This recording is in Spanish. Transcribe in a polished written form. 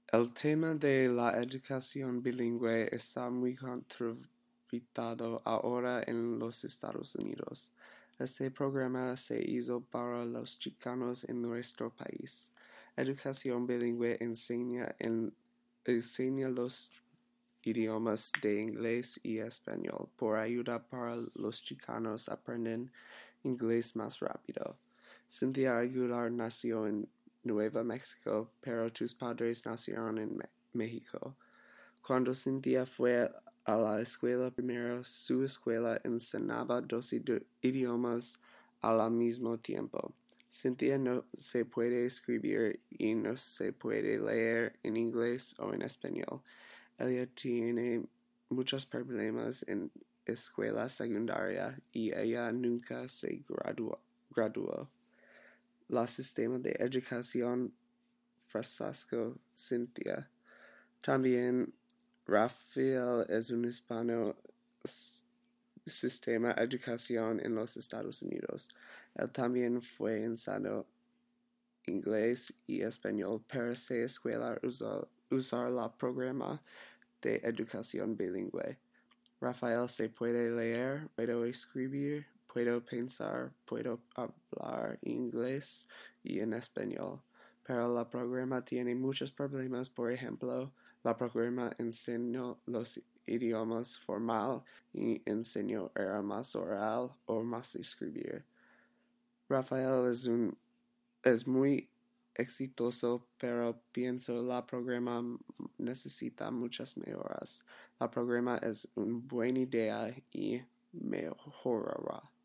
El tema de la educación bilingüe está muy controvertido ahora en los Estados Unidos. Este programa se hizo para los chicanos en nuestro país. Educación bilingüe enseña los idiomas de inglés y español por ayuda para los chicanos aprenden inglés más rápido. Cynthia Aguilar nació en Nueva México, pero tus padres nacieron en México. Cuando Cynthia fue a la escuela primero, su escuela enseñaba dos idiomas al mismo tiempo. Cynthia no se puede escribir y no se puede leer en inglés o en español. Ella tiene muchos problemas en escuela secundaria y ella nunca se graduó. La sistema de educación fracasó Cynthia. También Rafael es un hispano sistema de educación en los Estados Unidos. Él también fue enseñando inglés y español, pero se escuela usar la programa de educación bilingüe. Rafael se puede leer, puedo escribir, puedo pensar, puedo hablar inglés y en español, pero la programa tiene muchos problemas. Por ejemplo, la programa enseñó los idiomas formal y enseñó era más oral o más escribir. Rafael es muy exitoso, pero pienso la programa necesita muchas mejoras. La programa es una buena idea y mejorará.